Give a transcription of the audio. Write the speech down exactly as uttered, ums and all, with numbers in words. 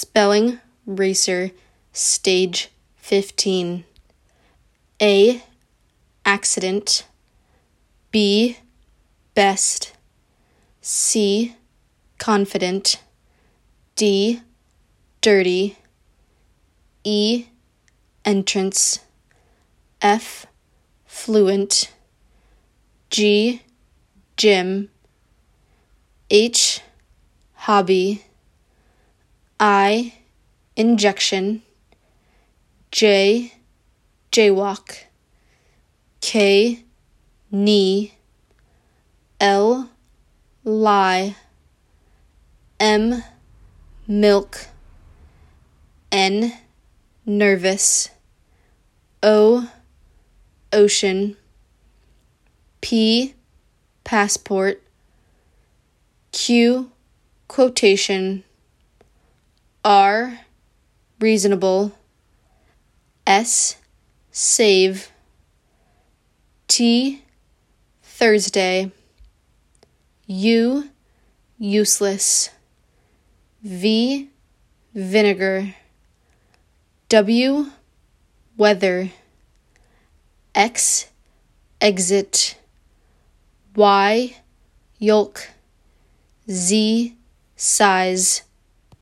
Spelling Racer Stage fifteen. A. Accident. B. Best. C. Confident. D. Dirty. E. Entrance. F. Fluent. G. Gym. H. Hobby. I. Injection. J. Jaywalk. K. Knee. L. Lie. M. Milk. N. Nervous. O. Ocean. P. Passport. Q. Quotation. R. Reasonable. S. Save. T. Thursday. U. Useless. V. Vinegar. W. Weather. X. Exit. Y. Yolk. Z. Size.